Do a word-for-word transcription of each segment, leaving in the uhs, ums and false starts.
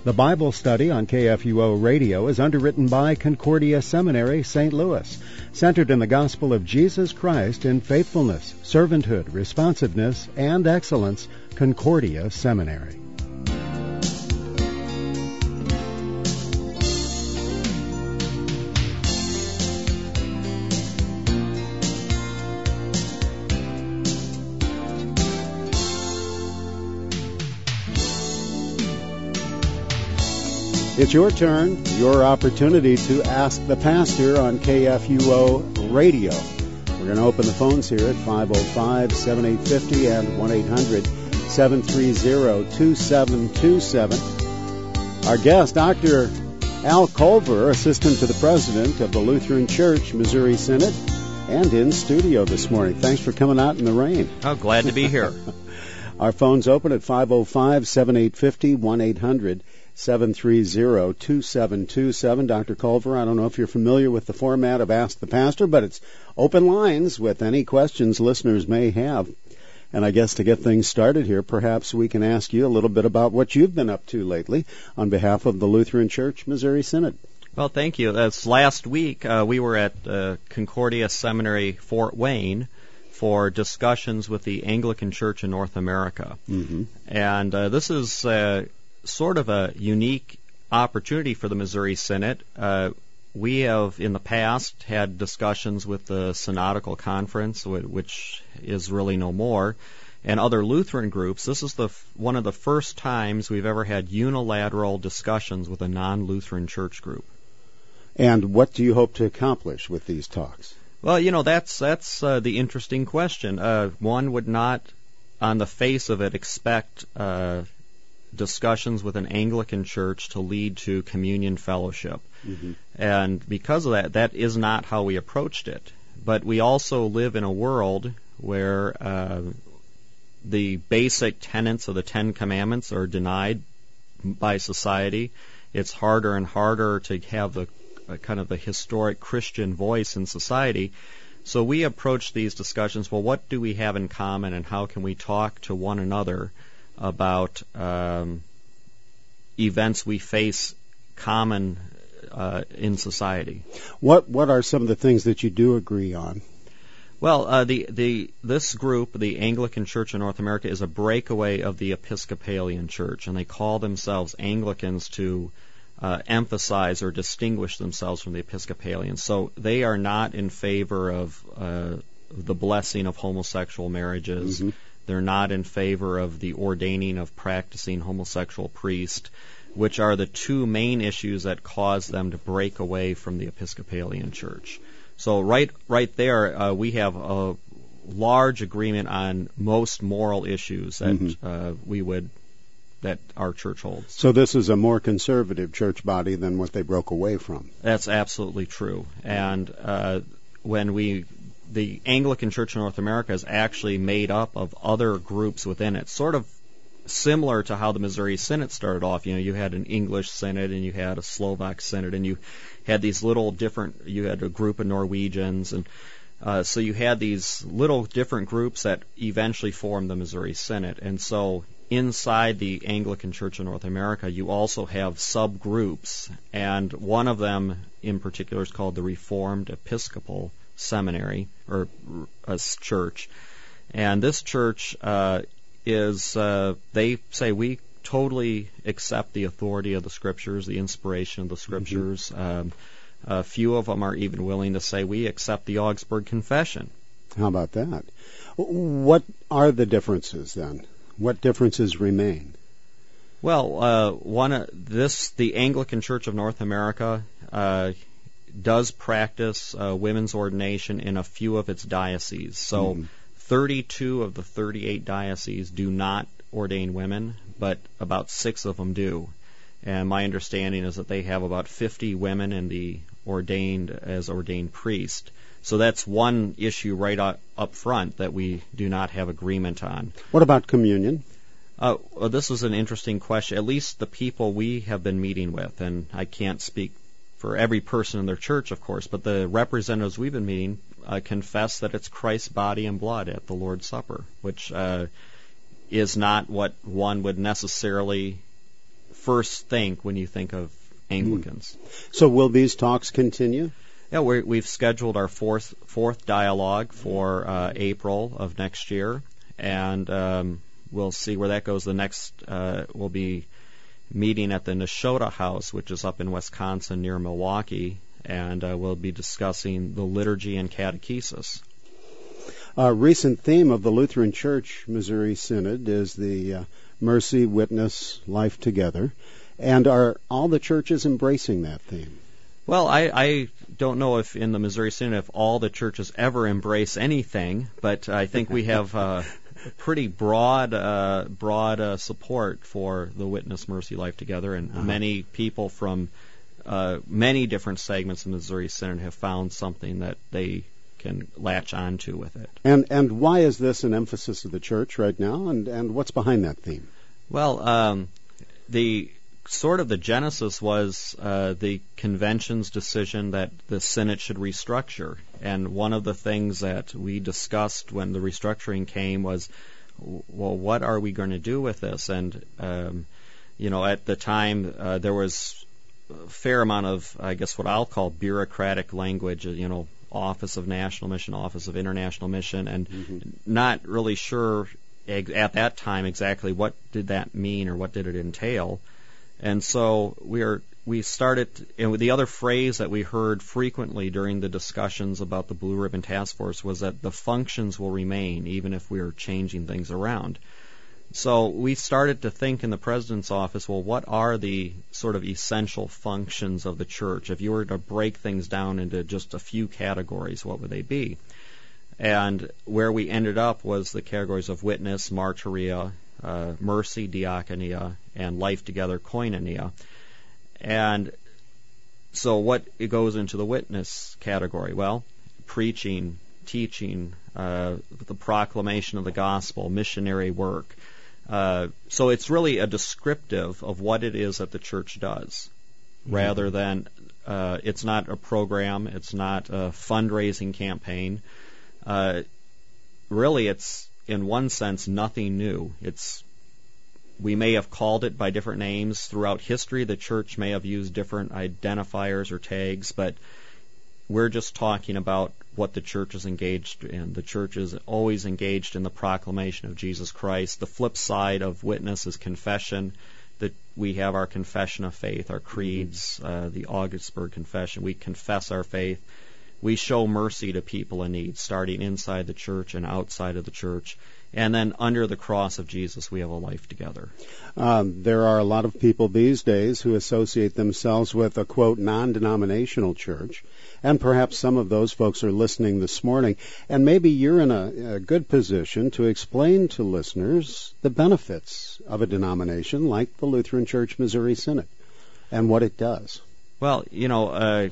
The Bible study on K F U O Radio is underwritten by Concordia Seminary, Saint Louis, centered in the gospel of Jesus Christ in faithfulness, servanthood, responsiveness, and excellence. Concordia Seminary. It's your turn, your opportunity to ask the pastor on K F U O Radio. We're going to open the phones here at five oh five, seven eight five oh and one eight hundred, seven three zero, two seven two seven. Our guest, Doctor Al Culver, Assistant to the President of the Lutheran Church, Missouri Synod, and in studio this morning. Thanks for coming out in the rain. Oh, glad to be here. Our phone's open at five oh five, seven eight five oh, one eight hundred, seven three zero, two seven two seven. Doctor Culver, I don't know if you're familiar with the format of Ask the Pastor, but it's open lines with any questions listeners may have. And I guess to get things started here, perhaps we can ask you a little bit about what you've been up to lately on behalf of the Lutheran Church Missouri Synod. Well, thank you. That's last week uh, we were at uh, Concordia Seminary, Fort Wayne, for discussions with the Anglican Church in North America. Mm-hmm. And uh, this is uh, sort of a unique opportunity for the Missouri Synod. Uh, we have, in the past, had discussions with the Synodical Conference, which is really no more, and other Lutheran groups. This is the one of the first times we've ever had unilateral discussions with a non-Lutheran church group. And what do you hope to accomplish with these talks? Well, you know, that's that's uh, the interesting question. Uh, one would not, on the face of it, expect uh, discussions with an Anglican church to lead to communion fellowship. Mm-hmm. And because of that, that is not how we approached it. But we also live in a world where uh, the basic tenets of the Ten Commandments are denied by society. It's harder and harder to have the uh, kind of the historic Christian voice in society. So we approach these discussions, well, what do we have in common and how can we talk to one another about um, events we face common uh, in society. What what are some of the things that you do agree on? Well, uh, the the this group, the Anglican Church in North America, is a breakaway of the Episcopalian Church, and they call themselves Anglicans to uh, emphasize or distinguish themselves from the Episcopalians. So they are not in favor of uh, the blessing of homosexual marriages. Mm-hmm. They're not in favor of the ordaining of practicing homosexual priests, which are the two main issues that cause them to break away from the Episcopalian Church. So right right there, uh, we have a large agreement on most moral issues that mm-hmm. uh, we would that our church holds. So this is a more conservative church body than what they broke away from. That's absolutely true. And uh, when we the Anglican Church in North America is actually made up of other groups within it, sort of similar to how the Missouri Synod started off. You know, you had an English Synod and you had a Slovak Synod, and you had these little different, you had a group of Norwegians, and uh, so you had these little different groups that eventually formed the Missouri Synod. And so inside the Anglican Church in North America, you also have subgroups, and one of them in particular is called the Reformed Episcopal Seminary, or a church. And this church uh, is, uh, they say we totally accept the authority of the Scriptures, the inspiration of the Scriptures. Mm-hmm. Um, a few of them are even willing to say we accept the Augsburg Confession. How about that? What are the differences then? What differences remain? Well, uh, one uh, this the Anglican Church of North America uh, does practice uh, women's ordination in a few of its dioceses. So mm. thirty-two of the thirty-eight dioceses do not ordain women, but about six of them do. And my understanding is that they have about fifty women in the ordained as ordained priest. So that's one issue right up, up front that we do not have agreement on. What about communion? Uh, well, this is an interesting question. At least the people we have been meeting with, and I can't speak for every person in their church, of course, but the representatives we've been meeting uh, confess that it's Christ's body and blood at the Lord's Supper, which uh, is not what one would necessarily first think when you think of Anglicans. Mm. So will these talks continue? Yeah, we're, we've scheduled our fourth fourth dialogue for uh, April of next year, and um, we'll see where that goes. The next uh, will be meeting at the Nashotah House, which is up in Wisconsin near Milwaukee, and uh, we'll be discussing the liturgy and catechesis. A recent theme of the Lutheran Church Missouri Synod is the uh, Mercy, Witness, Life Together. And are all the churches embracing that theme? Well, I, I don't know if in the Missouri Synod if all the churches ever embrace anything, but I think we have uh, pretty broad uh, broad uh, support for the Witness, Mercy, Life Together, and uh-huh. many people from uh, many different segments of the Missouri Synod have found something that they can latch onto with it. And and why is this an emphasis of the church right now, and, and what's behind that theme? Well, um, the sort of the genesis was uh, the convention's decision that the Synod should restructure. And one of the things that we discussed when the restructuring came was, well, what are we going to do with this? And, um, you know, at the time uh, there was a fair amount of, I guess, what I'll call bureaucratic language, you know, Office of National Mission, Office of International Mission, and mm-hmm. not really sure at that time exactly what did that mean or what did it entail. And so we are we started, and the other phrase that we heard frequently during the discussions about the Blue Ribbon Task Force was that the functions will remain even if we are changing things around. So we started to think in the President's office, well, what are the sort of essential functions of the church? If you were to break things down into just a few categories, what would they be? And where we ended up was the categories of witness, martyria, uh, mercy, diaconia, and life together, koinonia. And so what it goes into the witness category? Well, preaching, teaching, uh, the proclamation of the gospel, missionary work. Uh, so it's really a descriptive of what it is that the church does, mm-hmm. rather than uh, it's not a program, it's not a fundraising campaign. Uh, really, it's in one sense nothing new. It's we may have called it by different names throughout history. The church may have used different identifiers or tags, but we're just talking about what the church is engaged in. The church is always engaged in the proclamation of Jesus Christ. The flip side of witness is confession. That we have our confession of faith, our creeds, uh, the Augsburg Confession. We confess our faith. We show mercy to people in need, starting inside the church and outside of the church. And then under the cross of Jesus, we have a life together. Um, there are a lot of people these days who associate themselves with a, quote, non-denominational church. And perhaps some of those folks are listening this morning. And maybe you're in a, a good position to explain to listeners the benefits of a denomination like the Lutheran Church Missouri Synod and what it does. Well, you know, uh,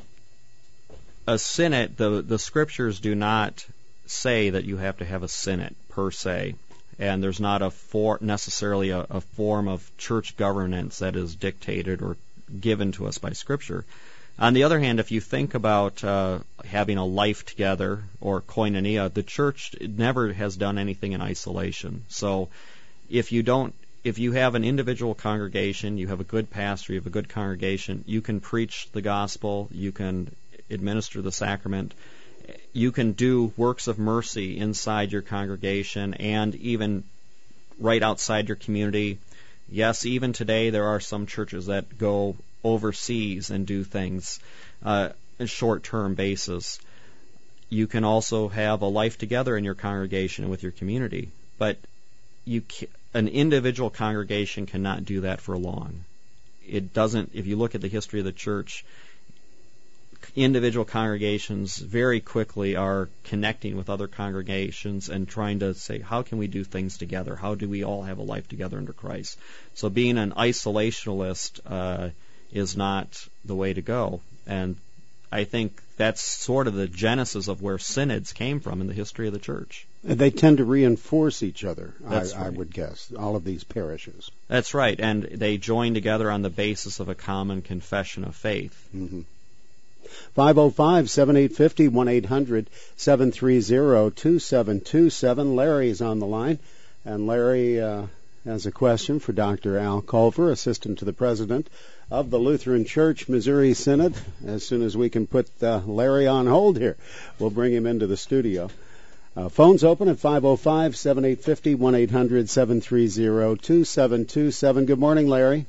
a synod, the, the scriptures do not say that you have to have a synod per se, and there's not a for, necessarily a, a form of church governance that is dictated or given to us by Scripture. On the other hand, if you think about uh, having a life together or koinonia, the church never has done anything in isolation. So if you don't, if you have an individual congregation, you have a good pastor, you have a good congregation, you can preach the gospel, you can administer the sacrament, you can do works of mercy inside your congregation and even right outside your community. Yes, even today there are some churches that go overseas and do things uh, on a short-term basis. You can also have a life together in your congregation and with your community. But you ca- an individual congregation cannot do that for long. It doesn't. If you look at the history of the church, individual congregations very quickly are connecting with other congregations and trying to say, how can we do things together? How do we all have a life together under Christ? So being an isolationist uh, is not the way to go. And I think that's sort of the genesis of where synods came from in the history of the church. They tend to reinforce each other, I, right. I would guess, all of these parishes. That's right, and they join together on the basis of a common confession of faith. Mm-hmm. five oh five, seven eight five oh, one eight hundred, seven three zero, two seven two seven. Larry's on the line. And Larry, uh, has a question for Doctor Al Culver, Assistant to the President of the Lutheran Church Missouri Synod. As soon as we can put uh, Larry on hold here, we'll bring him into the studio. Uh, phone's open at five oh five, seven eight five oh, one eight hundred, seven three zero, two seven two seven. Good morning, Larry.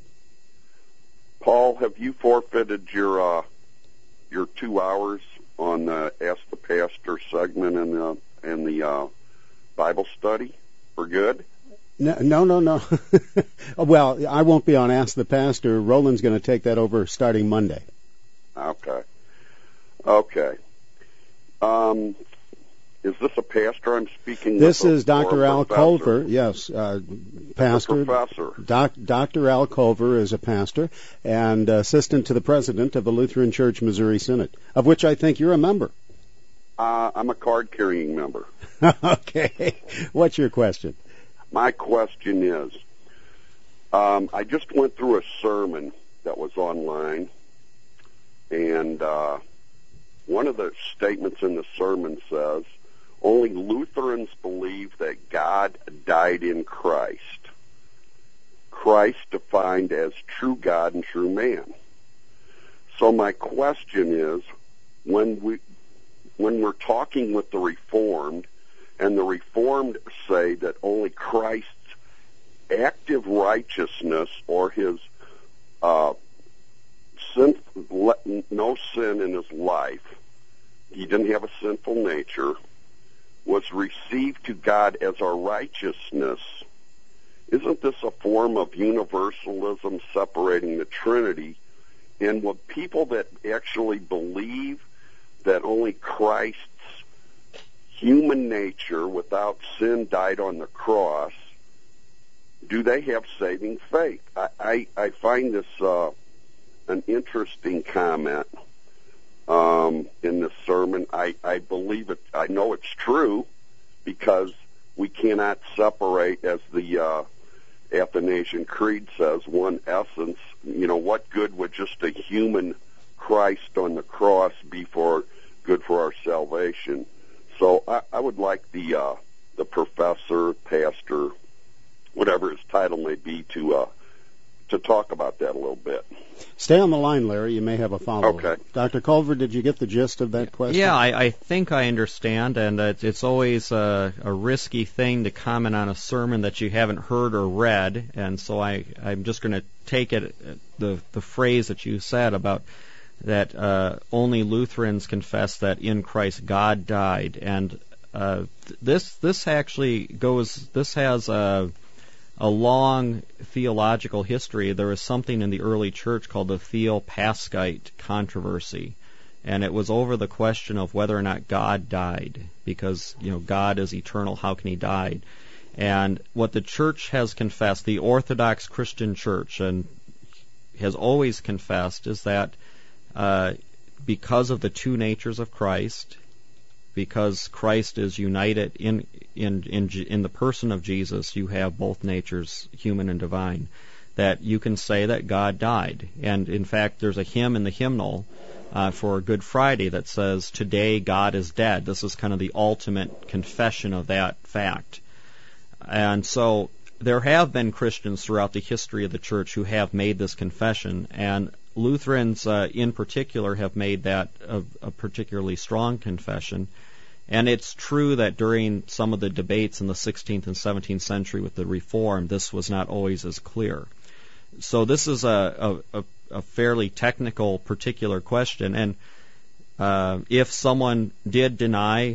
Paul, have you forfeited your uh, your two hours on the Ask the Pastor segment in the, in the uh, Bible study for good? No, no, no. no. Well, I won't be on Ask the Pastor. Roland's going to take that over starting Monday. Okay. Okay. Um, is this a pastor I'm speaking with? This is Doctor Al Culver. Yes, uh, pastor. Professor. Doc, Doctor Al Culver is a pastor and assistant to the president of the Lutheran Church Missouri Synod, of which I think you're a member. Uh, I'm a card-carrying member. Okay. What's your question? My question is, um, I just went through a sermon that was online, and uh, one of the statements in the sermon says, only Lutherans believe that God died in Christ. Christ defined as true God and true man. So my question is, when we, when we're talking with the Reformed, and the Reformed say that only Christ's active righteousness or his uh, sin, no sin in his life, he didn't have a sinful nature, was received to God as our righteousness, isn't this a form of universalism separating the Trinity? And what people that actually believe that only Christ's human nature without sin died on the cross, do they have saving faith? I, I, I find this uh, an interesting comment um, in this sermon. I, I believe it. I know it's true because we cannot separate, as the uh, Athanasian Creed says, one essence. You know, what good would just a human Christ on the cross be for good for our salvation? So I, I would like the uh, the professor, pastor, whatever his title may be, to uh, to talk about that a little bit. Stay on the line, Larry. You may have a follow-up. Okay. Doctor Culver, did you get the gist of that question? Yeah, I, I think I understand, and uh, it's always a, a risky thing to comment on a sermon that you haven't heard or read, and so I, I'm just going to take it, the the phrase that you said about that uh, only Lutherans confess that in Christ God died, and uh, this this actually goes. This has a, a long theological history. There was something in the early church called the Theopaschite controversy, and it was over the question of whether or not God died, because you know God is eternal. How can He die? And what the church has confessed, the Orthodox Christian Church, and has always confessed, is that Uh, because of the two natures of Christ, because Christ is united in in in in the person of Jesus, you have both natures, human and divine, that you can say that God died. And in fact, there's a hymn in the hymnal uh, for Good Friday that says, "Today God is dead." This is kind of the ultimate confession of that fact. And so there have been Christians throughout the history of the church who have made this confession, and Lutherans uh, in particular have made that a, a particularly strong confession. And it's true that during some of the debates in the sixteenth and seventeenth century with the Reformed, this was not always as clear. So this is a, a, a fairly technical particular question. And uh, if someone did deny,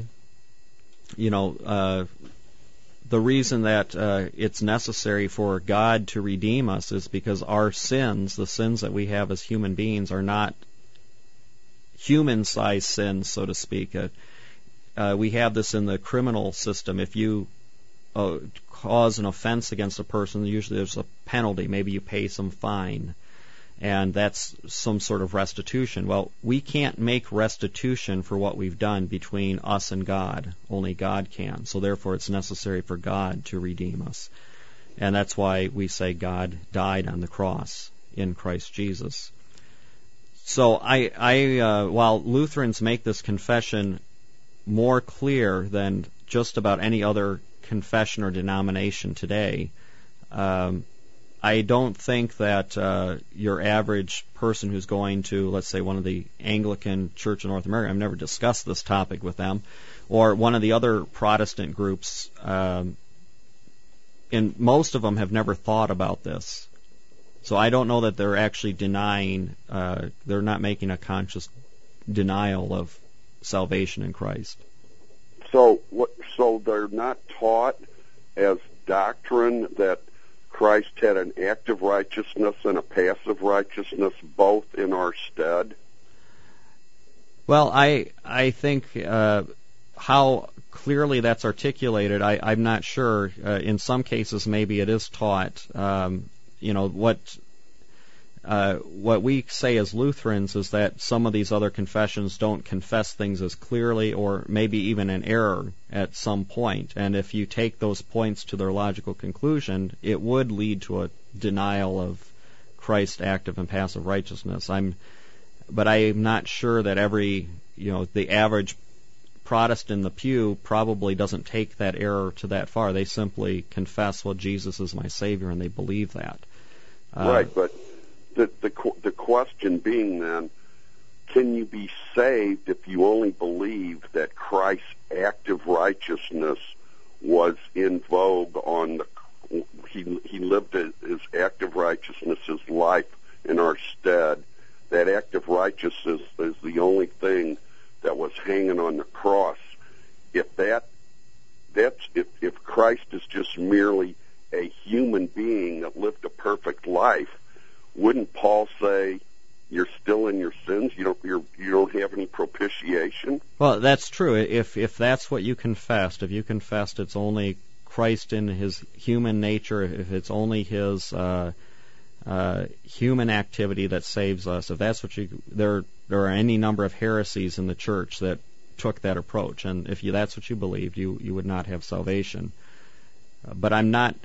you know, uh, the reason that uh, it's necessary for God to redeem us is because our sins, the sins that we have as human beings, are not human-sized sins, so to speak. Uh, uh, we have this in the criminal system. If you uh, cause an offense against a person, usually there's a penalty. Maybe you pay some fine, and that's some sort of restitution. Well, we can't make restitution for what we've done between us and God. Only God can. So therefore it's necessary for God to redeem us. And that's why we say God died on the cross in Christ Jesus. So I, I uh, while Lutherans make this confession more clear than just about any other confession or denomination today, Um, I don't think that uh, your average person who's going to, let's say, one of the Anglican Church of North America, I've never discussed this topic with them, or one of the other Protestant groups, um, and most of them have never thought about this. So I don't know that they're actually denying, uh, they're not making a conscious denial of salvation in Christ. So, what, so they're not taught as doctrine that Christ had an active righteousness and a passive righteousness both in our stead? Well, I I think uh, how clearly that's articulated, I, I'm not sure. Uh, in some cases, maybe it is taught. Um, you know, what uh, what we say as Lutherans is that some of these other confessions don't confess things as clearly, or maybe even in error at some point. And if you take those points to their logical conclusion, it would lead to a denial of Christ's active and passive righteousness. I'm, but I'm not sure that every, you know, the average Protestant in the pew probably doesn't take that error to that far. They simply confess, well, Jesus is my Savior, and they believe that. Uh, right, but the, the the question being then, can you be saved if you only believe that Christ's active righteousness was in vogue on the, he he lived his active righteousness, his life in our stead. That active righteousness is the only thing that was hanging on the cross. If that that's if if Christ is just merely a human being that lived a perfect life, wouldn't Paul say you're still in your sins? You don't you're, you don't have any propitiation? Well, that's true. If if that's what you confessed, if you confessed it's only Christ in his human nature, if it's only his uh, uh, human activity that saves us, if that's what you there there are any number of heresies in the church that took that approach, and if you that's what you believed, you you would not have salvation. Uh, but I'm not.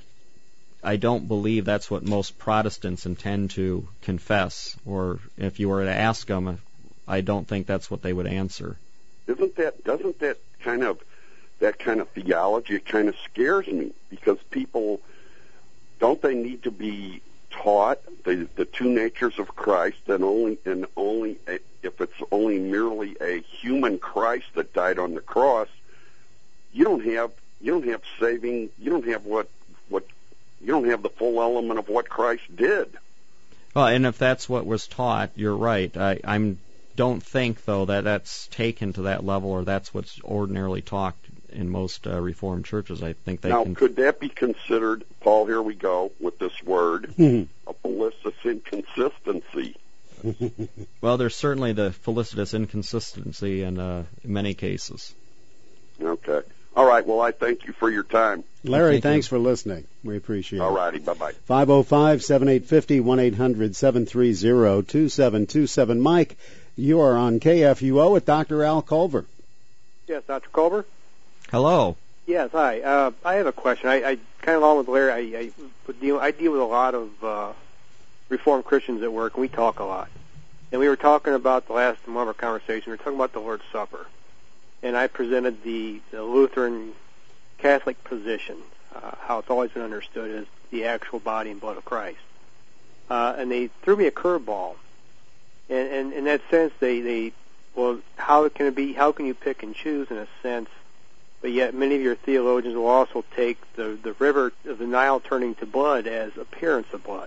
I don't believe that's what most Protestants intend to confess, or if you were to ask them, I don't think that's what they would answer. Isn't that, doesn't that kind of, that kind of theology, it kind of scares me, because people, don't they need to be taught the, the two natures of Christ, and only, and only, a, if it's only merely a human Christ that died on the cross, you don't have, you don't have saving, you don't have what, what, you don't have the full element of what Christ did. Well, and if that's what was taught, you're right. I I'm, don't think, though, that that's taken to that level, or that's what's ordinarily taught in most uh, Reformed churches. I think they now, can... could that be considered, Paul, here we go with this word, a felicitous inconsistency? Well, there's certainly the felicitous inconsistency in, uh, in many cases. Okay. All right, well, I thank you for your time. Larry, Thank thanks you. for listening. We appreciate it. All righty, bye-bye. five oh five, seven eight five oh, one eight hundred, seven three zero, two seven two seven. Mike, you are on K F U O with Doctor Al Culver. Yes, Doctor Culver? Hello. Yes, hi. Uh, I have a question. I, I kind of along with Larry, I, I, deal, I deal with a lot of uh, Reformed Christians at work, and we talk a lot. And we were talking about the last one of our conversation, we were talking about the Lord's Supper. And I presented the, the Lutheran Catholic position, uh, how it's always been understood as the actual body and blood of Christ. Uh, and they threw me a curveball. And, and in that sense, they, they, well, how can it be, how can you pick and choose in a sense, but yet many of your theologians will also take the, the river of the Nile turning to blood as appearance of blood.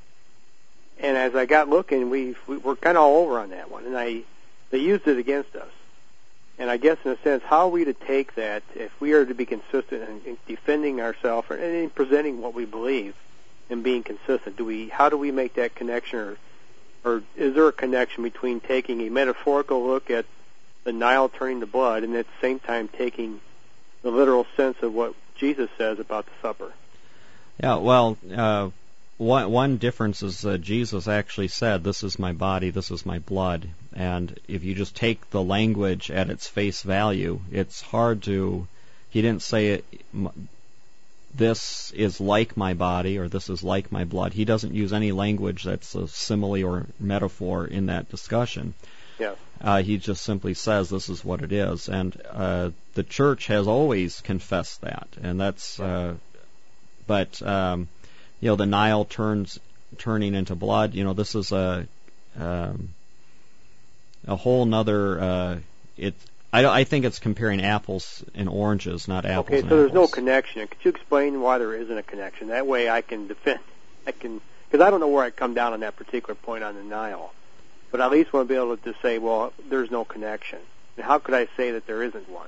And as I got looking, we, we were kind of all over on that one, and I, they used it against us. And I guess, in a sense, how are we to take that if we are to be consistent in, in defending ourselves and in presenting what we believe and being consistent? Do we? How do we make that connection, or, or is there a connection between taking a metaphorical look at the Nile turning to blood and at the same time taking the literal sense of what Jesus says about the supper? Yeah, well, uh, one, one difference is uh, Jesus actually said, "This is my body, this is my blood." And if you just take the language at its face value, it's hard to... He didn't say, it, this is like my body, or this is like my blood. He doesn't use any language that's a simile or metaphor in that discussion. Yeah. Uh, he just simply says this is what it is. And uh, the church has always confessed that. And that's... Uh, but... Um, you know, the Nile turns turning into blood. You know, this is a um, a whole nother. Uh, it. I, I think it's comparing apples and oranges, not apples. Okay, and so there's apples. no connection. Could you explain why there isn't a connection? That way, I can defend. I can, because I don't know where I'd come down on that particular point on the Nile, but I at least want to be able to say, well, there's no connection. And how could I say that there isn't one?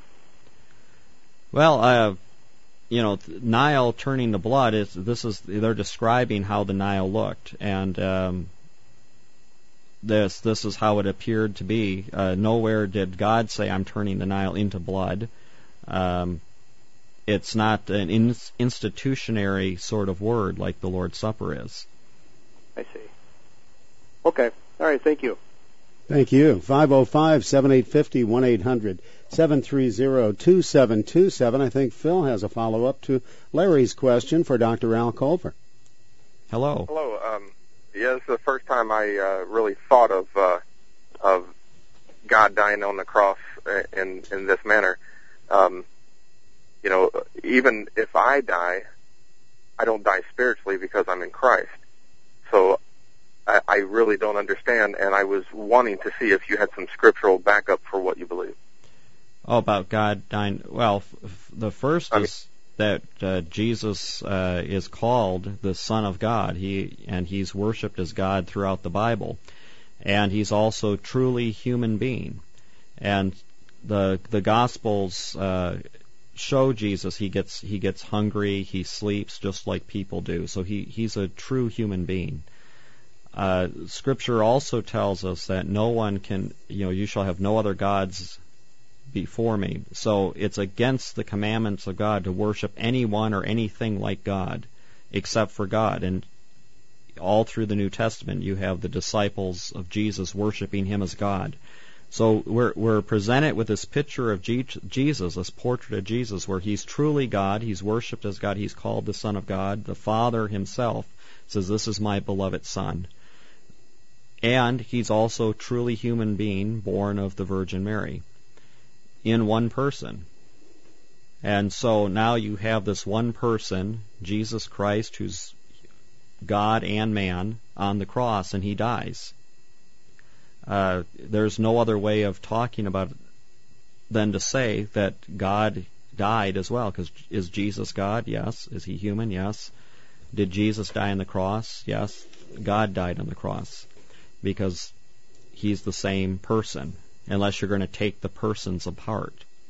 Well, uh, you know, Nile turning to blood is this is they're describing how the Nile looked, and um, this this is how it appeared to be. Uh, nowhere did God say, "I'm turning the Nile into blood." Um, it's not an in, institutionary sort of word like the Lord's Supper is. I see. Okay. All right. Thank you. Thank you. five oh five, seven eight five oh, one eight hundred, seven three zero, two seven two seven. I think Phil has a follow-up to Larry's question for Doctor Al Culver. Hello. Hello. Um, yeah, this is the first time I uh, really thought of uh, of God dying on the cross in in this manner. Um, you know, even if I die, I don't die spiritually because I'm in Christ. So I, I really don't understand, and I was wanting to see if you had some scriptural backup for what you believe. Oh, about God dying. Well, f- f- the first I mean, is that uh, Jesus uh, is called the Son of God. He and he's worshipped as God throughout the Bible, and he's also truly human being. And the the Gospels uh, show Jesus. He gets he gets hungry. He sleeps just like people do. So he he's a true human being. Uh, Scripture also tells us that no one can, you know, you shall have no other gods before me. So it's against the commandments of God to worship anyone or anything like God except for God. And all through the New Testament you have the disciples of Jesus worshiping him as God. So we're we're presented with this picture of G- Jesus, this portrait of Jesus, where he's truly God, he's worshipped as God, he's called the Son of God. The Father himself says, "This is my beloved Son." And he's also truly human being, born of the Virgin Mary, in one person. And so now you have this one person, Jesus Christ, who's God and man, on the cross, and he dies. Uh, there's no other way of talking about it than to say that God died as well, because is Jesus God? Yes. Is he human? Yes. Did Jesus die on the cross? Yes. God died on the cross, because he's the same person, unless you're going to take the persons apart.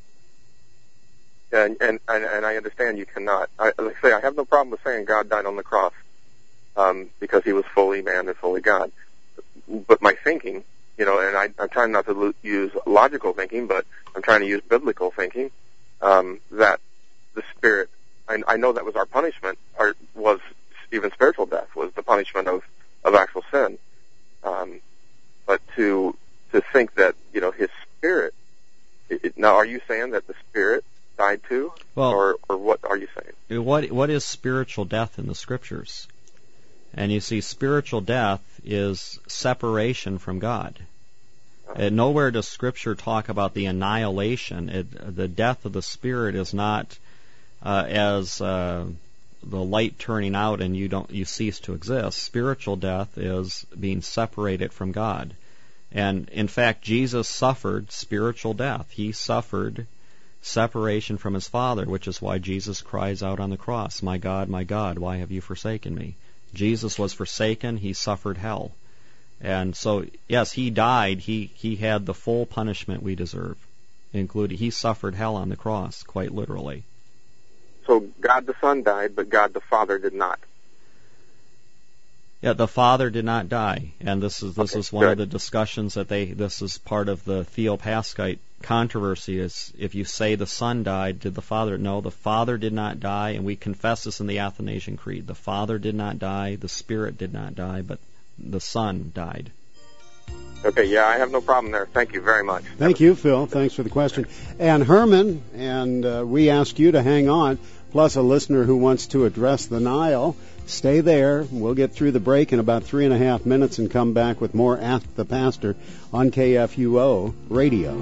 And, and, and, and I understand you cannot. I, like I say, I have no problem with saying God died on the cross um, because he was fully man and fully God. But my thinking, you know, and I, I'm trying not to lo- use logical thinking, but I'm trying to use biblical thinking, um, that the Spirit, I, I know that was our punishment, or was even spiritual death, was the punishment of, of actual sin. Um, but to to think that, you know, his Spirit, it, it, now are you saying that the Spirit died too? Well, or, or what are you saying? What what is spiritual death in the Scriptures? And you see, spiritual death is separation from God. Uh, nowhere does Scripture talk about the annihilation. It, the death of the Spirit is not uh, as uh, the light turning out and you don't you cease to exist. Spiritual death is being separated from God. And in fact, Jesus suffered spiritual death. He suffered separation from his Father, which is why Jesus cries out on the cross, "My God, my God, why have you forsaken me?" Jesus was forsaken, he suffered hell. And so, yes, he died, he, he had the full punishment we deserve, including he suffered hell on the cross, quite literally. So God the Son died, but God the Father did not. Yeah, the Father did not die, and this is this Okay, is one good. of the discussions that they. This is part of the Theopaschite controversy. Is if you say the Son died, did the Father? No, the Father did not die, and we confess this in the Athanasian Creed. The Father did not die, the Spirit did not die, but the Son died. Okay, yeah, I have no problem there. Thank you very much. Thank you, Phil. Thanks for the question. And Herman, and uh, we ask you to hang on, plus a listener who wants to address the Nile. Stay there. We'll get through the break in about three and a half minutes and come back with more Ask the Pastor on K F U O Radio.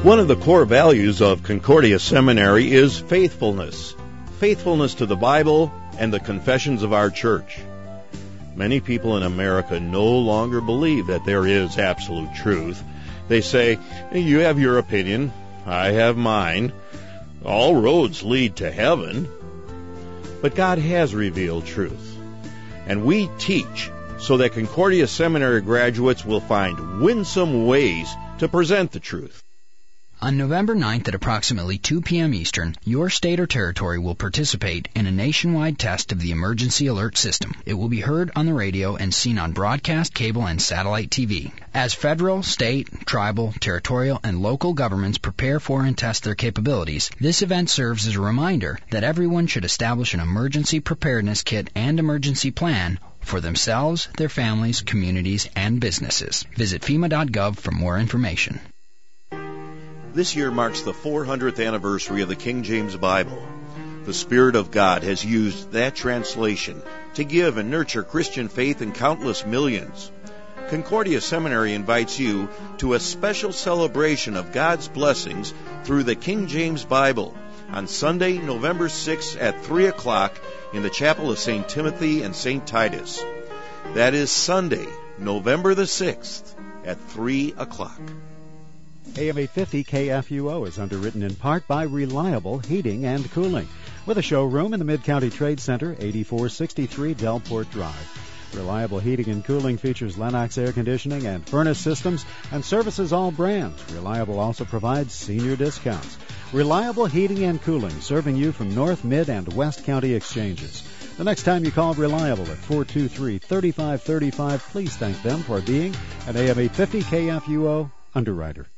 One of the core values of Concordia Seminary is faithfulness. Faithfulness to the Bible and the confessions of our church. Many people in America no longer believe that there is absolute truth. They say, you have your opinion, I have mine. All roads lead to heaven. But God has revealed truth. And we teach so that Concordia Seminary graduates will find winsome ways to present the truth. On November ninth at approximately two p.m. Eastern, your state or territory will participate in a nationwide test of the Emergency Alert System. It will be heard on the radio and seen on broadcast, cable, and satellite T V. As federal, state, tribal, territorial, and local governments prepare for and test their capabilities, this event serves as a reminder that everyone should establish an emergency preparedness kit and emergency plan for themselves, their families, communities, and businesses. Visit FEMA dot gov for more information. This year marks the four hundredth anniversary of the King James Bible. The Spirit of God has used that translation to give and nurture Christian faith in countless millions. Concordia Seminary invites you to a special celebration of God's blessings through the King James Bible on Sunday, November sixth at three o'clock in the chapel of Saint Timothy and Saint Titus. That is Sunday, November the sixth at three o'clock. A M eight fifty K F U O is underwritten in part by Reliable Heating and Cooling, with a showroom in the Mid-County Trade Center, eighty-four sixty-three Delport Drive. Reliable Heating and Cooling features Lennox air conditioning and furnace systems and services all brands. Reliable also provides senior discounts. Reliable Heating and Cooling, serving you from North, Mid, and West County exchanges. The next time you call Reliable at four two three, three five three five, please thank them for being an A M eight fifty K F U O underwriter.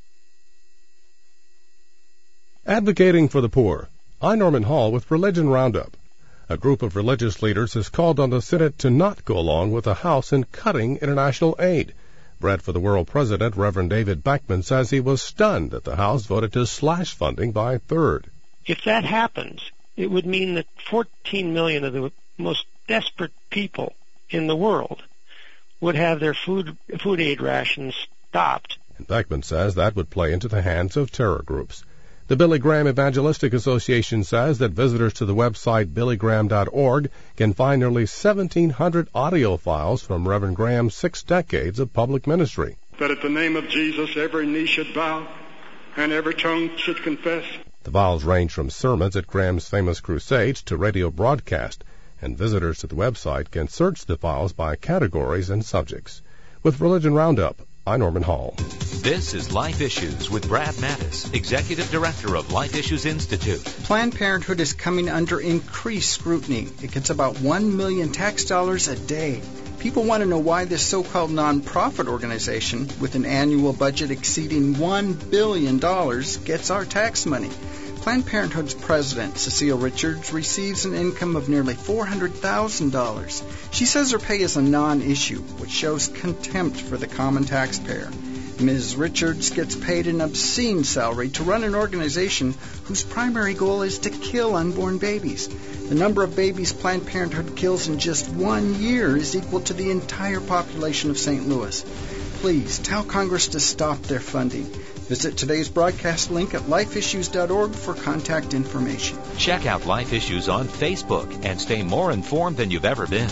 Advocating for the poor. I'm Norman Hall with Religion Roundup. A group of religious leaders has called on the Senate to not go along with the House in cutting international aid. Bread for the World President, Reverend David Beckman, says he was stunned that the House voted to slash funding by a third. If that happens, it would mean that fourteen million of the most desperate people in the world would have their food food aid rations stopped. And Beckman says that would play into the hands of terror groups. The Billy Graham Evangelistic Association says that visitors to the website billy graham dot org can find nearly seventeen hundred audio files from Reverend Graham's six decades of public ministry. That at the name of Jesus every knee should bow and every tongue should confess. The files range from sermons at Graham's famous crusades to radio broadcast, and visitors to the website can search the files by categories and subjects. With Religion Roundup, I'm Norman Hall. This is Life Issues with Brad Mattis, Executive Director of Life Issues Institute. Planned Parenthood is coming under increased scrutiny. It gets about one million tax dollars a day. People want to know why this so-called nonprofit organization, with an annual budget exceeding one billion dollars, gets our tax money. Planned Parenthood's president, Cecile Richards, receives an income of nearly four hundred thousand dollars. She says her pay is a non-issue, which shows contempt for the common taxpayer. Miz Richards gets paid an obscene salary to run an organization whose primary goal is to kill unborn babies. The number of babies Planned Parenthood kills in just one year is equal to the entire population of Saint Louis. Please tell Congress to stop their funding. Visit today's broadcast link at life issues dot org for contact information. Check out Life Issues on Facebook and stay more informed than you've ever been.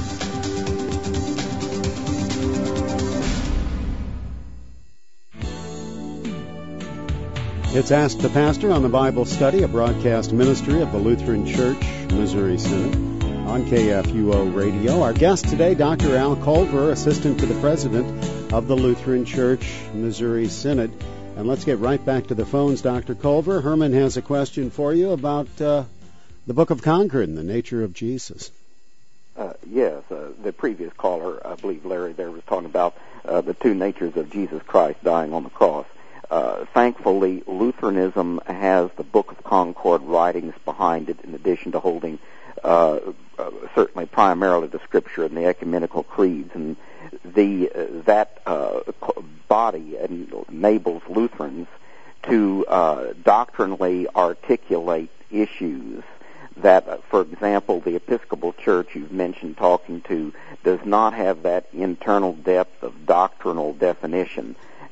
It's Ask the Pastor on the Bible Study, a broadcast ministry of the Lutheran Church, Missouri Synod, on K F U O Radio. Our guest today, Doctor Al Culver, Assistant to the President of the Lutheran Church, Missouri Synod. And let's get right back to the phones, Doctor Culver. Herman has a question for you about uh, the Book of Concord and the nature of Jesus. Uh, yes, uh, the previous caller, I believe Larry there, was talking about uh, the two natures of Jesus Christ dying on the cross. Uh, thankfully, Lutheranism has the Book of Concord writings behind it, in addition to holding uh, uh, certainly primarily the Scripture and the ecumenical creeds. And the uh, that uh, body enables Lutherans to uh, doctrinally articulate issues that, uh, for example, the Episcopal Church you've mentioned talking to does not have that internal depth of doctrinal definition.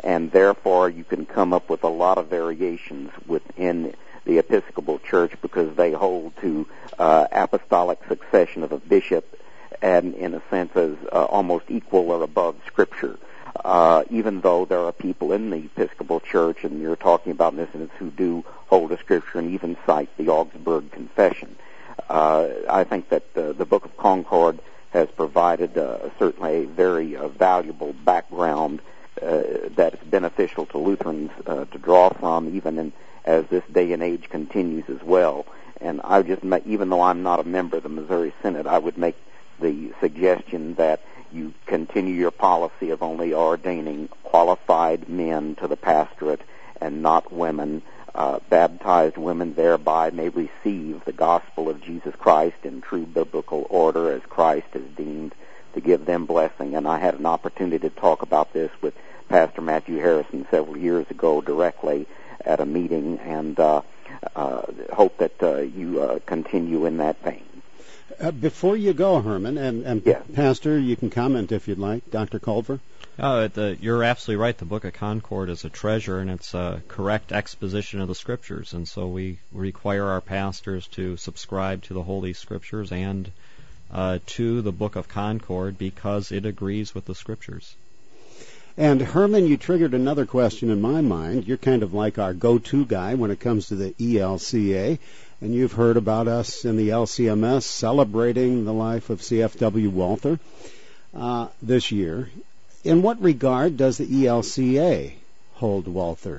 and therefore you can come up with a lot of variations within the Episcopal Church because they hold to uh, apostolic succession of a bishop and, in a sense, as uh, almost equal or above Scripture. Uh, even though there are people in the Episcopal Church, and you're talking about in this instance, who do hold to Scripture and even cite the Augsburg Confession. Uh, I think that uh, the Book of Concord has provided uh, certainly a very uh, valuable background uh, that is beneficial to Lutherans uh, to draw from, even in, as this day and age continues as well. And I just, even though I'm not a member of the Missouri Synod, I would make the suggestion that you continue your policy of only ordaining qualified men to the pastorate and not women. Uh, baptized women thereby may receive the gospel of Jesus Christ in true biblical order as Christ has deemed to give them blessing. And I had an opportunity to talk about this with Pastor Matthew Harrison several years ago directly at a meeting, and uh, uh, hope that uh, you uh, continue in that vein. Uh, before you go, Herman, and, and yes. Pastor, you can comment if you'd like, Doctor Culver. Oh, the, you're absolutely right. The Book of Concord is a treasure, and it's a correct exposition of the Scriptures. And so we require our pastors to subscribe to the Holy Scriptures and uh, to the Book of Concord because it agrees with the Scriptures. And Herman, you triggered another question in my mind. You're kind of like our go-to guy when it comes to the E L C A, and you've heard about us in the L C M S celebrating the life of C F W Walther uh, this year. In what regard does the E L C A hold Walther?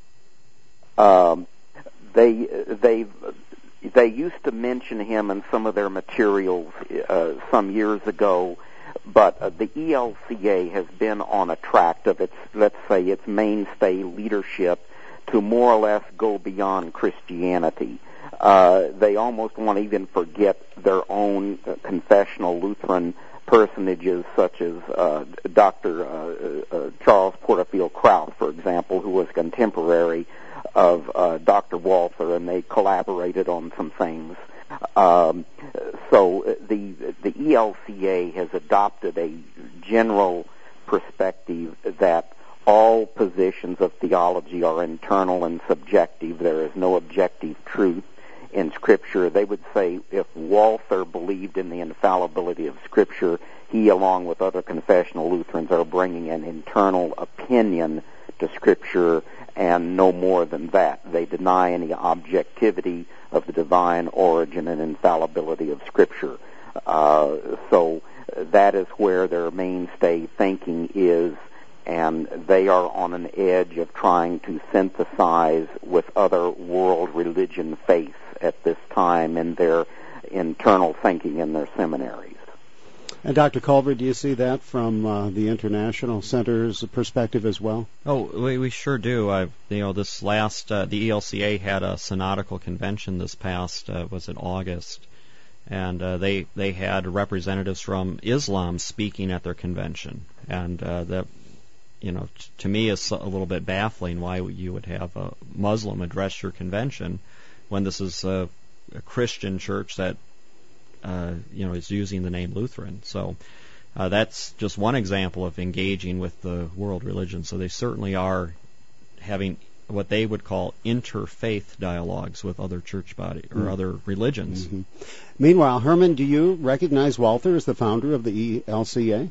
Um, they they they used to mention him in some of their materials uh, some years ago. But uh, the E L C A has been on a track of its, let's say, its mainstay leadership to more or less go beyond Christianity. Uh, they almost want to even forget their own uh, confessional Lutheran personages, such as uh, Doctor Uh, uh, Charles Porterfield Krauss, for example, who was contemporary of uh, Doctor Walther, and they collaborated on some things. Um, so the the E L C A has adopted a general perspective that all positions of theology are internal and subjective. There is no objective truth in Scripture. They would say if Walther believed in the infallibility of Scripture, he, along with other confessional Lutherans, are bringing an internal opinion to Scripture and no more than that. They deny any objectivity of the divine origin and infallibility of Scripture. Uh, so that is where their mainstay thinking is, and they are on an edge of trying to synthesize with other world religion faiths at this time in their internal thinking in their seminaries. And Doctor Culver, do you see that from uh, the International Center's perspective as well? Oh, we, we sure do. I've, you know, this last, uh, the E L C A had a synodical convention this past, uh, was it August? And uh, they they had representatives from Islam speaking at their convention. And uh, that, you know, t- to me is a little bit baffling why you would have a Muslim address your convention when this is a, a Christian church that Uh, you know, is using the name Lutheran. So uh, that's just one example of engaging with the world religion. So they certainly are having what they would call interfaith dialogues with other church body or mm. other religions. Mm-hmm. Meanwhile, Herman, do you recognize Walther as the founder of the E L C A?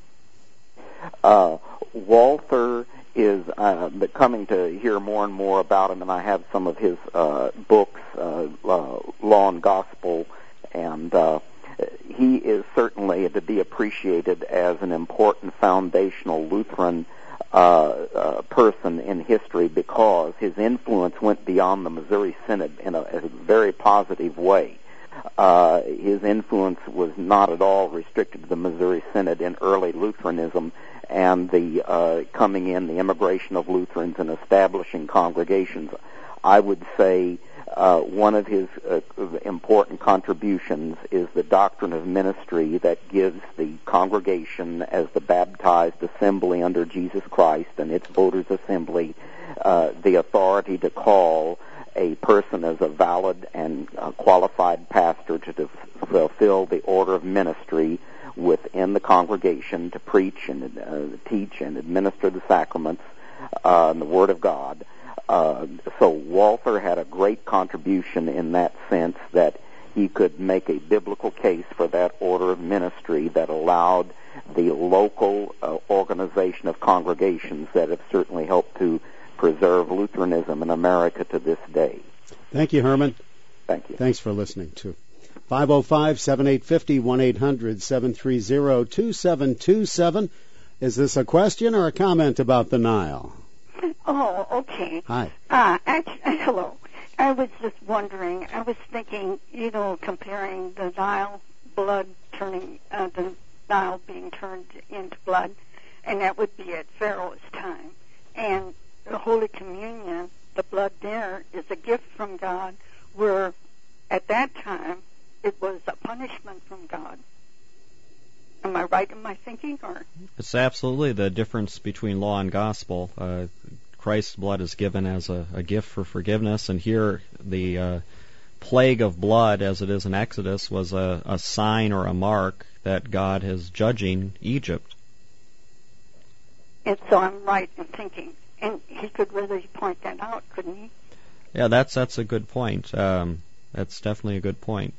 Uh, Walther is uh, coming to hear more and more about him, and I have some of his uh, books, uh, uh, Law and Gospel, and uh, he is certainly to be appreciated as an important foundational Lutheran uh, uh, person in history because his influence went beyond the Missouri Synod in a, a very positive way. Uh, his influence was not at all restricted to the Missouri Synod in early Lutheranism and the uh, coming in, the immigration of Lutherans and establishing congregations. I would say Uh, one of his uh, important contributions is the doctrine of ministry that gives the congregation as the baptized assembly under Jesus Christ and its voters' assembly uh, the authority to call a person as a valid and uh, qualified pastor to def- fulfill the order of ministry within the congregation to preach and uh, teach and administer the sacraments uh, and the Word of God. Uh, so Walther had a great contribution in that sense that he could make a biblical case for that order of ministry that allowed the local uh, organization of congregations that have certainly helped to preserve Lutheranism in America to this day. Thank you, Herman. Thank you. Thanks for listening, too. five oh five, seven eight five oh, one eight hundred, seven three zero, two seven two seven. Is this a question or a comment about the Nile? Oh, okay. Hi. Uh, actually, hello. I was just wondering, I was thinking, you know, comparing the Nile blood turning, uh, the Nile being turned into blood, and that would be at Pharaoh's time. And the Holy Communion, the blood there, is a gift from God, where at that time it was a punishment from God. Am I right in my thinking, or? It's absolutely the difference between law and gospel. Uh, Christ's blood is given as a, a gift for forgiveness, and here the uh, plague of blood, as it is in Exodus, was a, a sign or a mark that God is judging Egypt. And so I'm right in thinking, and he could really point that out, couldn't he? Yeah, that's that's a good point. Um, that's definitely a good point.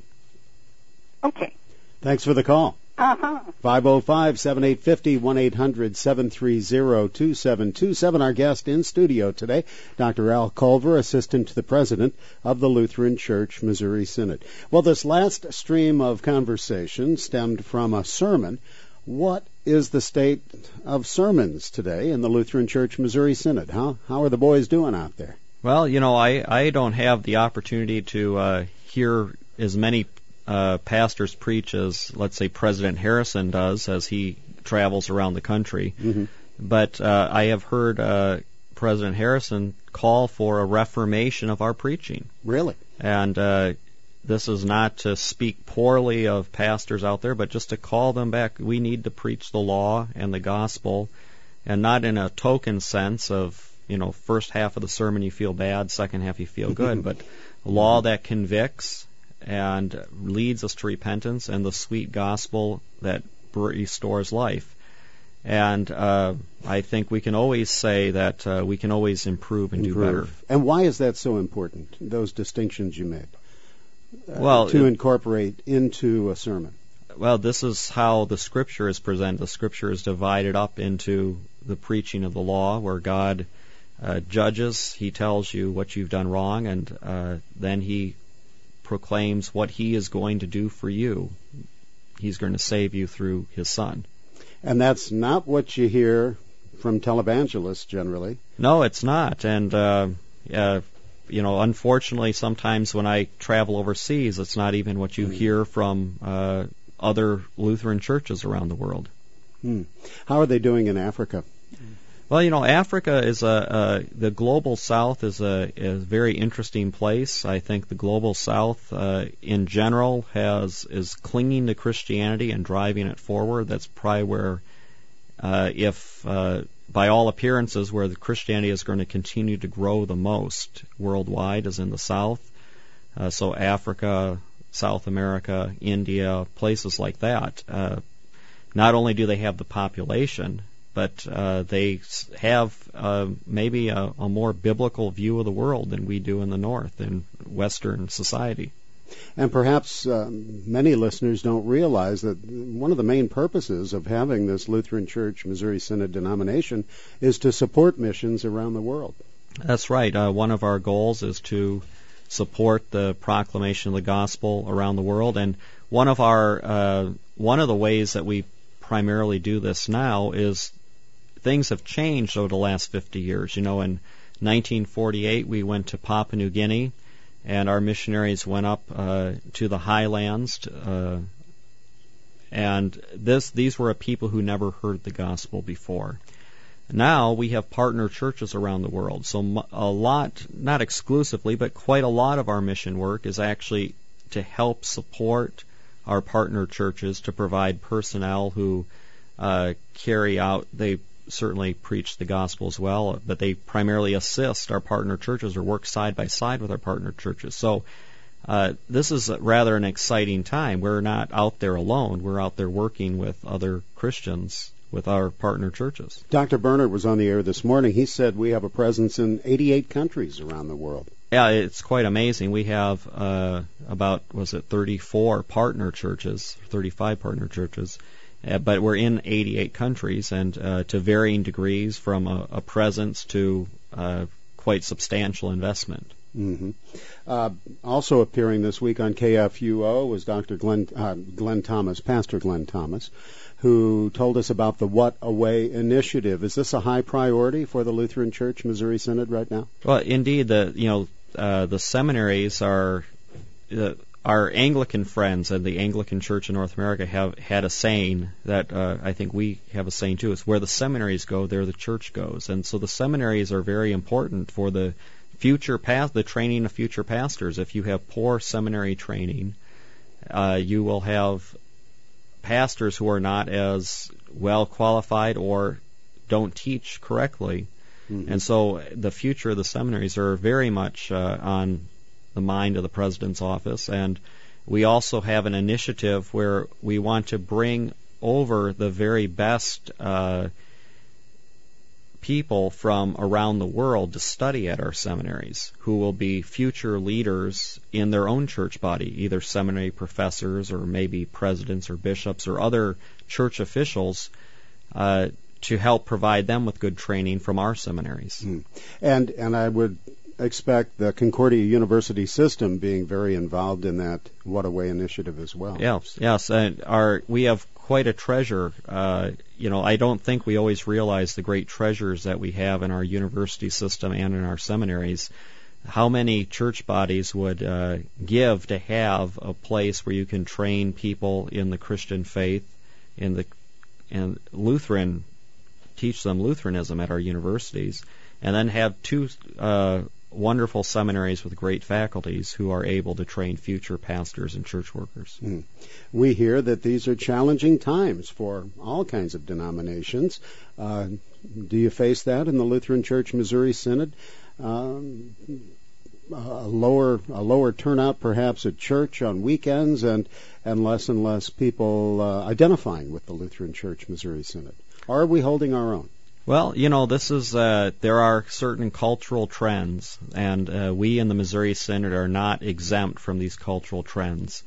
Okay. Thanks for the call. Uh-huh. five oh five, seven eight five oh, one eight hundred, seven three zero, two seven two seven. Our guest in studio today, Doctor Al Culver, Assistant to the President of the Lutheran Church Missouri Synod. Well, this last stream of conversation stemmed from a sermon. What is the state of sermons today in the Lutheran Church Missouri Synod? How, how are the boys doing out there? Well, you know, I, I don't have the opportunity to uh, hear as many Uh, pastors preach as, let's say, President Harrison does as he travels around the country. Mm-hmm. But uh, I have heard uh, President Harrison call for a reformation of our preaching. Really? And uh, this is not to speak poorly of pastors out there, but just to call them back. We need to preach the law and the gospel, and not in a token sense of, you know, first half of the sermon you feel bad, second half you feel good, but law that convicts and leads us to repentance, and the sweet gospel that restores life. And uh, I think we can always say that uh, we can always improve and improve. do better. And why is that so important, those distinctions you made, uh, well, to it, incorporate into a sermon? Well, this is how the Scripture is presented. The Scripture is divided up into the preaching of the law, where God uh, judges. He tells you what you've done wrong, and uh, then He proclaims what He is going to do for you. He's going to save you through His Son. And that's not what you hear from televangelists generally. No, it's not. And, uh, uh, you know, unfortunately, sometimes when I travel overseas, it's not even what you mm. hear from uh, other Lutheran churches around the world. Hmm. How are they doing in Africa? Well, you know, Africa is a, uh, the global South is a, is a very interesting place. I think the global South, uh, in general, has is clinging to Christianity and driving it forward. That's probably where, uh, if uh, by all appearances, where the Christianity is going to continue to grow the most worldwide is in the South. Uh, so Africa, South America, India, places like that. Uh, not only do they have the population, but uh, they have uh, maybe a, a more biblical view of the world than we do in the North, in Western society. And perhaps uh, many listeners don't realize that one of the main purposes of having this Lutheran Church Missouri Synod denomination is to support missions around the world. That's right. Uh, one of our goals is to support the proclamation of the gospel around the world, and one of our uh, one of the ways that we primarily do this now is things have changed over the last fifty years. You know, in nineteen forty-eight, we went to Papua New Guinea, and our missionaries went up uh, to the highlands. Uh, and this, these were a people who never heard the gospel before. Now we have partner churches around the world. So a lot, not exclusively, but quite a lot of our mission work is actually to help support our partner churches, to provide personnel who uh, carry out, they certainly preach the gospel as well, but they primarily assist our partner churches or work side by side with our partner churches. So uh, this is rather an exciting time. We're not out there alone. We're out there working with other Christians with our partner churches. Doctor Bernard was on the air this morning. He said we have a presence in eighty-eight countries around the world. Yeah, it's quite amazing. We have uh, about, was it thirty-four partner churches, thirty-five partner churches, uh, but we're in eighty-eight countries, and uh, to varying degrees, from a, a presence to uh, quite substantial investment. Mm-hmm. Uh, also appearing this week on K F U O was Doctor Glenn, uh, Glenn Thomas, Pastor Glenn Thomas, who told us about the What Away initiative. Is this a high priority for the Lutheran Church Missouri Synod right now? Well, indeed, the you know uh, the seminaries are uh, our Anglican friends and the Anglican Church in North America have had a saying that uh, I think we have a saying too. It's where the seminaries go, there the church goes, and so the seminaries are very important for the future path, the training of future pastors. If you have poor seminary training, uh, you will have pastors who are not as well qualified or don't teach correctly. Mm-hmm. And so the future of the seminaries are very much uh, on the mind of the President's office. And we also have an initiative where we want to bring over the very best uh, people from around the world to study at our seminaries, who will be future leaders in their own church body, either seminary professors or maybe presidents or bishops or other church officials, uh, to help provide them with good training from our seminaries. Mm. And and I would expect the Concordia University system being very involved in that What Away initiative as well. Yes, yes, and our we have quite a treasure. Uh, you know, I don't think we always realize the great treasures that we have in our university system and in our seminaries. How many church bodies would uh, give to have a place where you can train people in the Christian faith, in the and Lutheran, teach them Lutheranism at our universities, and then have two uh, wonderful seminaries with great faculties who are able to train future pastors and church workers. Mm. We hear that these are challenging times for all kinds of denominations. Uh, do you face that in the Lutheran Church Missouri Synod? Um, a lower a lower turnout perhaps at church on weekends, and, and less and less people uh, identifying with the Lutheran Church Missouri Synod. Are we holding our own? Well, you know, this is uh, there are certain cultural trends, and uh, we in the Missouri Synod are not exempt from these cultural trends.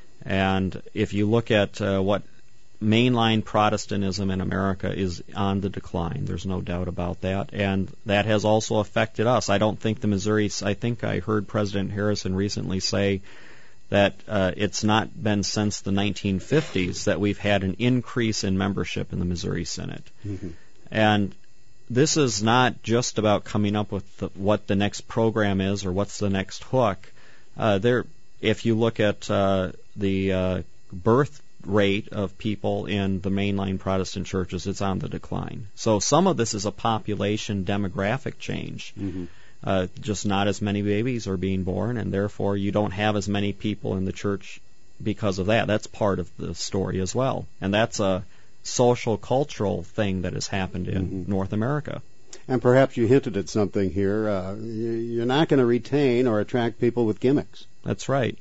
And if you look at uh, what mainline Protestantism in America is on the decline, there's no doubt about that, and that has also affected us. I don't think the Missouri, I think I heard President Harrison recently say that uh, it's not been since the nineteen fifties that we've had an increase in membership in the Missouri Synod. Mm-hmm. And this is not just about coming up with the, what the next program is or what's the next hook. Uh, there, if you look at uh, the uh, birth rate of people in the mainline Protestant churches, it's on the decline. So some of this is a population demographic change. Mm-hmm. Uh, just not as many babies are being born, and therefore you don't have as many people in the church because of that. That's part of the story as well. And that's a social, cultural thing that has happened in mm-hmm. North America. And perhaps you hinted at something here. Uh, you're not going to retain or attract people with gimmicks. That's right.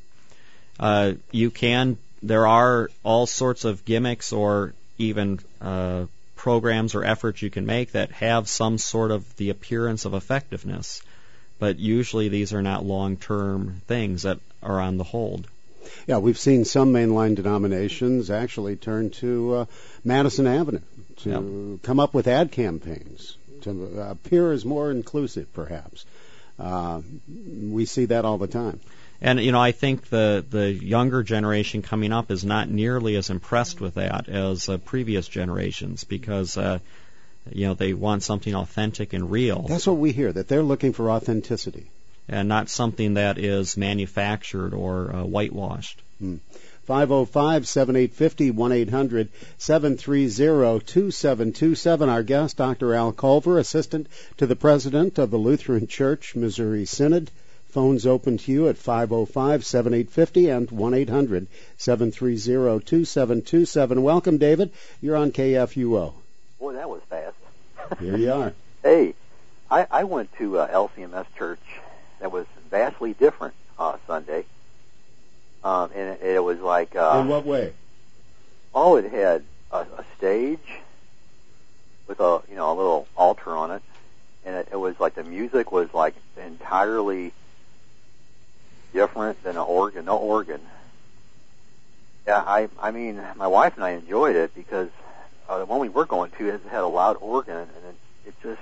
Uh, you can, there are all sorts of gimmicks or even uh, programs or efforts you can make that have some sort of the appearance of effectiveness. But usually these are not long-term things that are on the hold. Yeah, we've seen some mainline denominations actually turn to uh, Madison Avenue to yep. come up with ad campaigns, to appear as more inclusive, perhaps. Uh, we see that all the time. And, you know, I think the, the younger generation coming up is not nearly as impressed with that as uh, previous generations because, uh, you know, they want something authentic and real. That's what we hear, that they're looking for authenticity. And not something that is manufactured or uh, whitewashed. Hmm. five oh five, seven eight five oh, one eight hundred, seven three zero, two seven two seven. Our guest, Doctor Al Culver, Assistant to the President of the Lutheran Church Missouri Synod. Phones open to you at five oh five, seven eight five oh and one eight hundred, seven three zero, two seven two seven. Welcome, David. You're on K F U O. Boy, that was fast. Here you are. Hey, I, I went to uh, L C M S Church. That was vastly different uh, Sunday. Um, and it, it was like... Uh, in what way? Oh, it had a, a stage, with a you know a little altar on it, and it, it was like the music was like entirely different than an organ, no organ. Yeah, I I mean, my wife and I enjoyed it because uh, the one we were going to it had a loud organ, and it, it just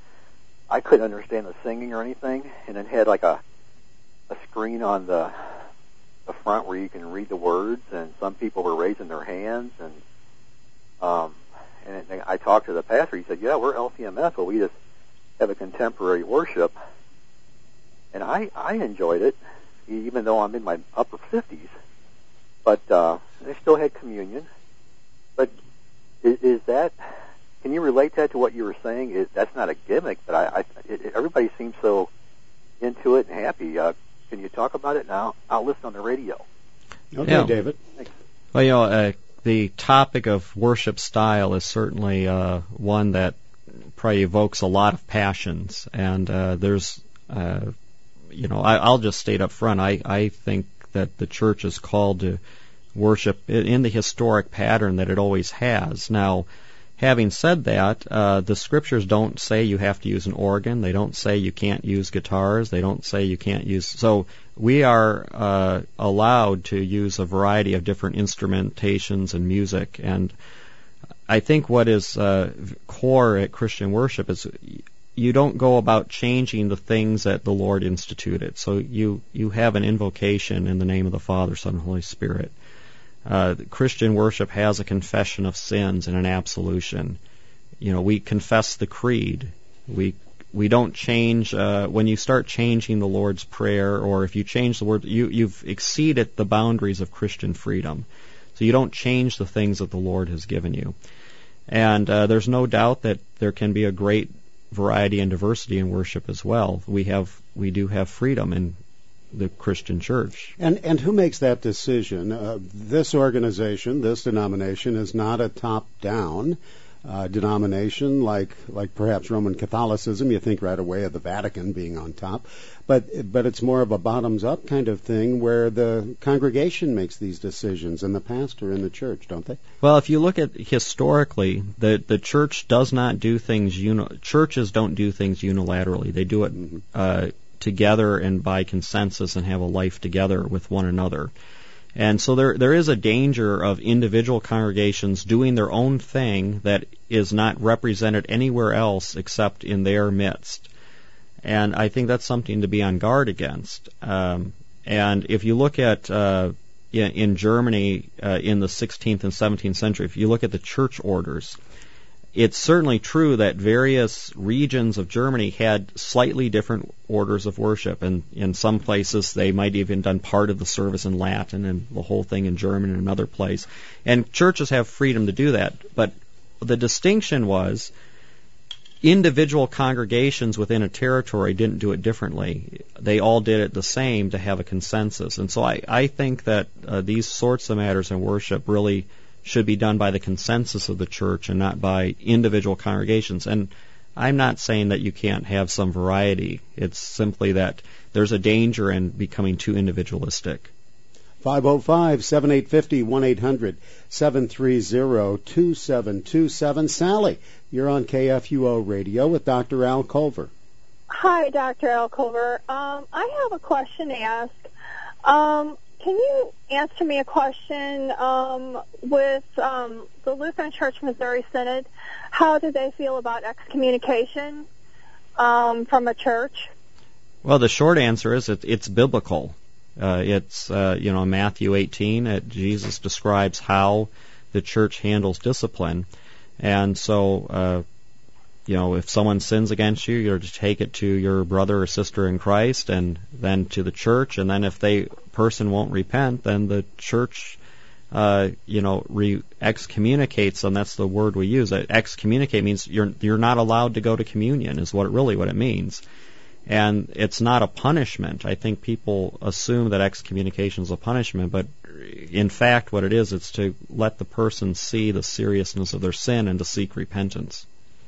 I couldn't understand the singing or anything, and it had like a a screen on the the front where you can read the words, and some people were raising their hands, and um, and it, I talked to the pastor. He said, "Yeah, we're L C M S, but we just have a contemporary worship," and I I enjoyed it, even though I'm in my upper fifties. But uh, they still had communion. But is, is that? Can you relate that to what you were saying? Is, that's not a gimmick, but I, I it, everybody seems so into it and happy. Uh, can you talk about it now? I'll listen on the radio. Okay, yeah. David. Thanks. Well, you know, uh, the topic of worship style is certainly uh, one that probably evokes a lot of passions, and uh, there's, uh, you know, I, I'll just state up front. I, I think that the church is called to worship in the historic pattern that it always has. Now, having said that, uh, the scriptures don't say you have to use an organ. They don't say you can't use guitars. They don't say you can't use... So we are uh, allowed to use a variety of different instrumentations and music. And I think what is uh, core at Christian worship is you don't go about changing the things that the Lord instituted. So you, you have an invocation in the name of the Father, Son, and Holy Spirit. Uh, Christian worship has a confession of sins and an absolution. You know, we confess the creed. We we don't change uh, when you start changing the Lord's Prayer, or if you change the word, you you've exceeded the boundaries of Christian freedom. So you don't change the things that the Lord has given you. And uh, there's no doubt that there can be a great variety and diversity in worship as well. We have we do have freedom in the Christian church. And and who makes that decision? Uh, this organization, this denomination, is not a top-down uh, denomination like like perhaps Roman Catholicism. You think right away of the Vatican being on top, but but it's more of a bottoms-up kind of thing where the congregation makes these decisions and the pastor in the church, don't they? Well, if you look at historically, the the church does not do things. Uni- churches don't do things unilaterally. They do it. Mm-hmm. Uh, together and by consensus and have a life together with one another. And so there there is a danger of individual congregations doing their own thing that is not represented anywhere else except in their midst. And I think that's something to be on guard against. Um, and if you look at uh, in, in Germany uh, in the sixteenth and seventeenth century, if you look at the church orders, it's certainly true that various regions of Germany had slightly different orders of worship, and in some places they might even done part of the service in Latin and the whole thing in German in another place. And churches have freedom to do that, but the distinction was individual congregations within a territory didn't do it differently. They all did it the same to have a consensus. And so I, I think that uh, these sorts of matters in worship really should be done by the consensus of the church and not by individual congregations. And I'm not saying that you can't have some variety. It's simply that there's a danger in becoming too individualistic. five oh five, seven eight five oh, one eight hundred, seven three zero, two seven two seven. Sally, you're on K F U O Radio with Doctor Al Culver. Hi, Doctor Al Culver. Um, I have a question to ask. Um, Can you answer me a question um, with um, the Lutheran Church Missouri Synod? How do they feel about excommunication um, from a church? Well, the short answer is it, it's biblical. Uh, it's uh, you know Matthew eighteen. It, Jesus describes how the church handles discipline, and so uh, you know if someone sins against you, you're to take it to your brother or sister in Christ, and then to the church, and then if they person won't repent, then the church, uh, you know, re- excommunicates them. That's the word we use. Excommunicate means you're you're not allowed to go to communion. Is what it, really what it means, and it's not a punishment. I think people assume that excommunication is a punishment, but in fact, what it is, it's to let the person see the seriousness of their sin and to seek repentance.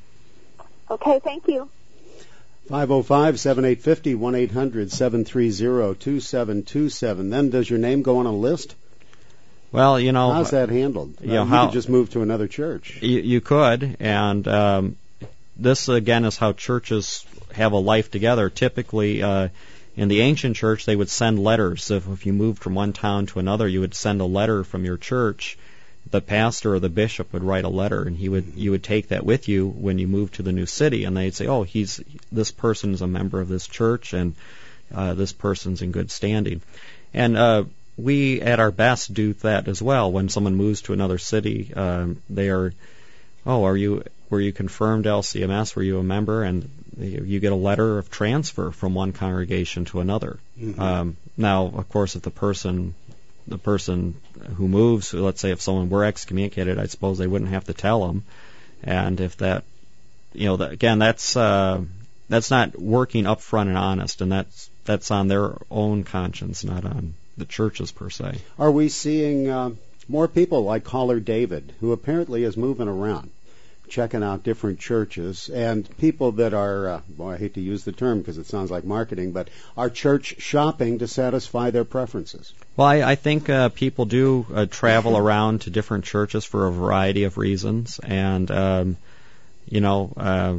Okay, thank you. five oh five, seven eight five oh, one eight hundred, seven three zero, two seven two seven. Then does your name go on a list? Well, you know, how's that handled? You, know, uh, you how, could just move to another church. You, you could, and um, this again is how churches have a life together. Typically, uh, in the ancient church, they would send letters. If, if you moved from one town to another, you would send a letter from your church. The pastor or the bishop would write a letter, and he would you would take that with you when you moved to the new city, and they'd say, "Oh, he's this person is a member of this church, and uh, this person's in good standing." And uh, we, at our best, do that as well. When someone moves to another city, um, they are, "Oh, are you were you confirmed L C M S? Were you a member?" And you get a letter of transfer from one congregation to another. Mm-hmm. Um, now, of course, if the person the person who moves, let's say if someone were excommunicated, I suppose they wouldn't have to tell them. And if that, you know, that, again, that's uh, that's not working upfront and honest, and that's that's on their own conscience, not on the church's per se. Are we seeing uh, more people like Caller David, who apparently is moving around, checking out different churches, and people that are, uh, boy, I hate to use the term because it sounds like marketing, but are church shopping to satisfy their preferences? Well, I, I think uh, people do uh, travel around to different churches for a variety of reasons, and, um, you know, uh,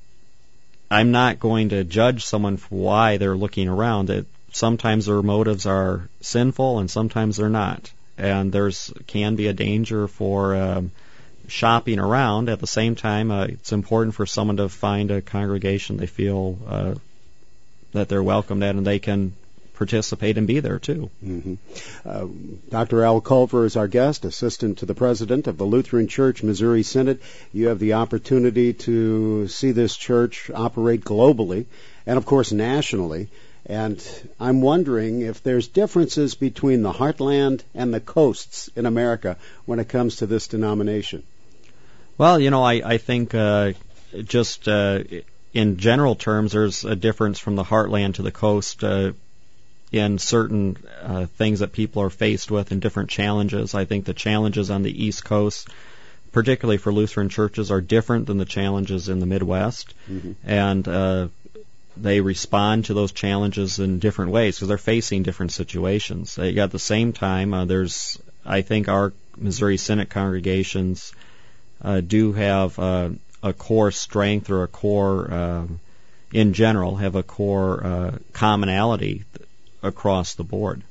I'm not going to judge someone for why they're looking around. It, sometimes their motives are sinful, and sometimes they're not, and there's can be a danger for um, shopping around. At the same time, uh, it's important for someone to find a congregation they feel uh, that they're welcomed at and they can participate and be there too. Mm-hmm. Uh, Doctor Al Culver is our guest, assistant to the president of the Lutheran Church Missouri Synod. You have the opportunity to see this church operate globally and, of course, nationally. And I'm wondering if there's differences between the heartland and the coasts in America when it comes to this denomination. Well, you know, I, I think uh, just uh, in general terms, there's a difference from the heartland to the coast uh, in certain uh, things that people are faced with and different challenges. I think the challenges on the East Coast, particularly for Lutheran churches, are different than the challenges in the Midwest. Mm-hmm. And uh, they respond to those challenges in different ways because they're facing different situations. At the same time, uh, there's, I think our Missouri Synod congregations uh, do have uh, a core strength or a core, uh, in general, have a core uh, commonality across the board.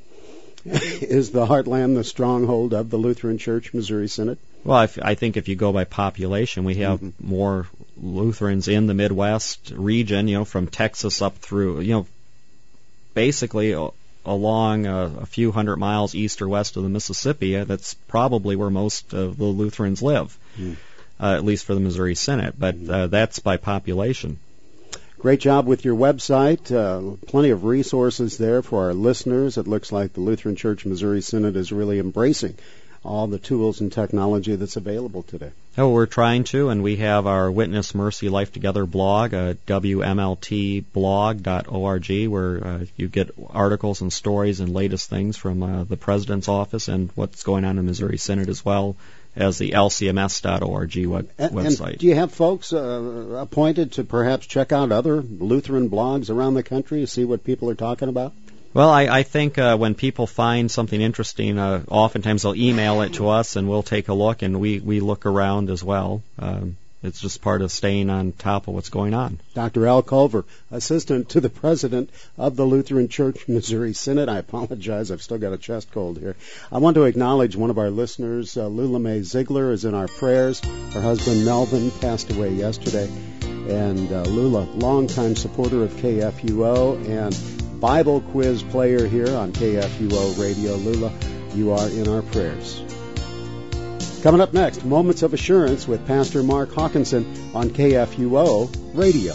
Is the heartland the stronghold of the Lutheran Church Missouri Synod? Well, I, f- I think if you go by population, we have mm-hmm. more Lutherans in the Midwest region, you know, from Texas up through, you know, basically uh, along uh, a few hundred miles east or west of the Mississippi. Uh, that's probably where most of the Lutherans live, mm. uh, at least for the Missouri Synod. But uh, that's by population. Great job with your website. Uh, plenty of resources there for our listeners. It looks like the Lutheran Church Missouri Synod is really embracing all the tools and technology that's available today. Oh, we're trying to, and we have our Witness Mercy Life Together blog, uh, w m l t blog dot org, where uh, you get articles and stories and latest things from uh, the President's office and what's going on in Missouri Synod, as well as the L C M S dot org web- and, website. And do you have folks uh, appointed to perhaps check out other Lutheran blogs around the country to see what people are talking about? Well, I, I think uh, when people find something interesting, uh, oftentimes they'll email it to us, and we'll take a look, and we, we look around as well. Um, it's just part of staying on top of what's going on. Doctor Al Culver, assistant to the president of the Lutheran Church Missouri Synod. I apologize, I've still got a chest cold here. I want to acknowledge one of our listeners, uh, Lula Mae Ziegler, is in our prayers. Her husband, Melvin, passed away yesterday. And uh, Lula, longtime supporter of K F U O and Bible quiz player here on K F U O Radio. Lula, you are in our prayers. Coming up next, Moments of Assurance with Pastor Mark Hawkinson on K F U O Radio.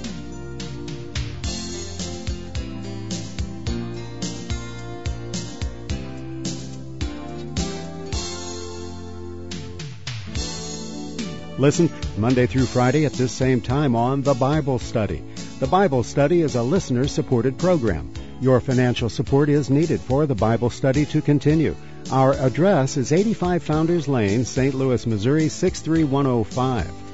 Listen Monday through Friday at this same time on The Bible Study. The Bible Study is a listener-supported program. Your financial support is needed for the Bible Study to continue. Our address is eighty-five Founders Lane, Saint Louis, Missouri, six three one oh five.